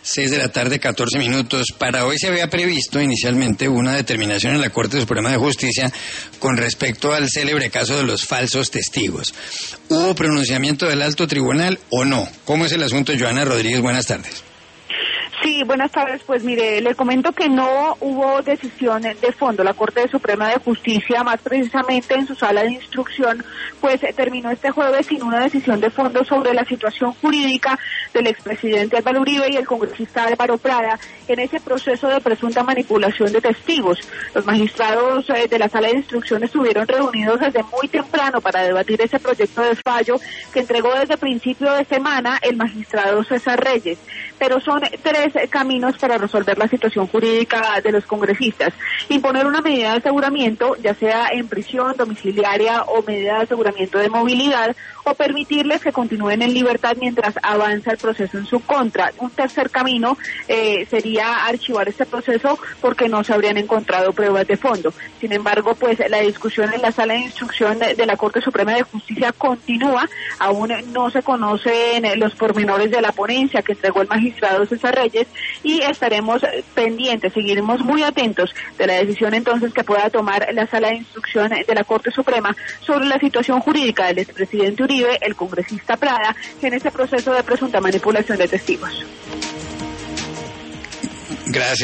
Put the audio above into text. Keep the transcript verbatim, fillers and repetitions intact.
seis de la tarde, catorce minutos. Para hoy se había previsto inicialmente una determinación en la Corte Suprema de Justicia con respecto al célebre caso de los falsos testigos. ¿Hubo pronunciamiento del alto tribunal o no? ¿Cómo es el asunto, Joana Rodríguez? Buenas tardes. Sí, buenas tardes. Pues mire, le comento que no hubo decisión de fondo. La Corte Suprema de Justicia, más precisamente en su sala de instrucción, pues terminó este jueves sin una decisión de fondo sobre la situación jurídica del expresidente Álvaro Uribe y el congresista Álvaro Prada en ese proceso de presunta manipulación de testigos. Los magistrados de la sala de instrucción estuvieron reunidos desde muy temprano para debatir ese proyecto de fallo que entregó desde principio de semana el magistrado César Reyes. Pero son tres caminos para resolver la situación jurídica de los congresistas. Imponer una medida de aseguramiento, ya sea en prisión domiciliaria o medida de aseguramiento de movilidad, o permitirles que continúen en libertad mientras avanza el proceso en su contra. Un tercer camino eh, sería archivar este proceso porque no se habrían encontrado pruebas de fondo. Sin embargo, pues la discusión en la sala de instrucción de, de la Corte Suprema de Justicia continúa. Aún no se conocen los pormenores de la ponencia que entregó el magistrado César Reyes y estaremos pendientes, seguiremos muy atentos de la decisión entonces que pueda tomar la sala de instrucción de la Corte Suprema sobre la situación jurídica del expresidente Uribe, el congresista Prada, en este proceso de presunta manipulación de testigos. Gracias.